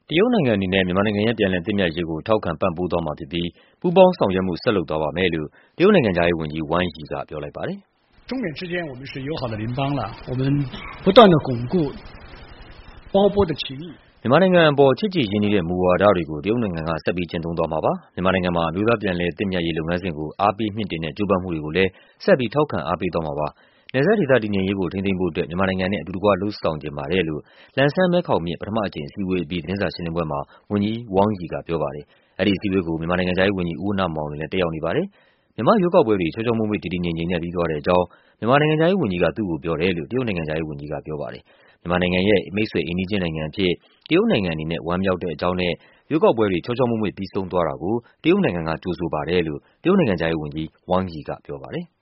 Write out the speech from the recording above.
တရုတ်နိုင်ငံအနေနဲ့မြန်မာနိုင်ငံရဲ့ပြန်လည်သင့်မြတ်ရေးကိုထောက်ခံပံ့ပိုးသွားမှာဖြစ်ပြီးပူးပေါင်းဆောင်ရွက်မှုဆက်လုပ်သွားပါမယ်လို့တရုတ်နိုင်ငံခြားရေးဝန်ကြီးဝမ်ယီကပြောလိုက်ပါတယ် “中缅之间我们是友好的邻邦了，我们不断的巩固包波的情谊。” မြန်မာနိုင်ငံအပေါ်ချစ်ကြည်ရင်းနှီးတဲ့မူဝါဒတွေကိုတရုတ်နိုင်ငံကဆက်ပြီးကျင့်သုံးသွားမှာပါ။မြန်မာနိုင်ငံမှာအမျိုးသားပြန်လည်သင့်မြတ်ရေးလုပ်ငန်းစဉ်ကိုအားပေးမြှင့်တင်တဲ့ကြိုးပမ်းမှုတွေကိုလည်းဆက်ပြီးထောက်ခံအားပေးသွားမှာပါ။နယ်စပ်ဒေသတည်ငြိမ်ရေးကိုထိန်းသိမ်းဖို့အတွက်မြန်မာနိုင်ငံနဲ့အတူတကွလုပ်ဆောင်ချင်ပါတယ်လို့လန်ဆန်းမဲခေါင်မြစ်ပထမအကြိမ်အစည်းအဝေးအပြီးသတင်းစာရှင်းလင်းပွဲမှာဝန်ကြီးဝမ်ယီကပြောပါတယ်။အဲဒီအစည်းအဝေးကိုမြန်မာနိုင်ငံခြားရေးဝန်ကြီးဦးဝဏ္ဏမောင်လွင်လည်းတက်ရောက်နေပါတယ်။မြန်မာ့ရွေးကောက်ပွဲတွေချောချောမွေ့မွေ့တည်တည်ငြိမ်ငြိမ်နဲ့ပြီးသွားတဲ့အကြောင်းမြန်မာနိုင်ငံခြားရေးဝန်ကြီးကသူ့ကိုပြောတယ်လို့တရုတ်နိုင်ငံခြားရေးဝန်ကြီးကပြောပါတယ်။မြန်မာနိုင်ငံရဲ့မိတ်ဆွေအိမ်နီးချင်းနိုင်ငံအဖြစ်တရုတ်နိုင်ငံအနေနဲ့ဝမ်းမြောက်တဲ့အကြောင်းနဲ့ရွေးကောက်ပွဲတွေချောချောမွေ့မွေ့ပြီးဆုံးသွားတာကိုတရုတ်နိုင်ငံကကြိုဆိုပါတယ်လို့တရုတ်နိုင်ငံခြားရေးဝန်ကြီးဝမ်ယီကပြောပါတယ်။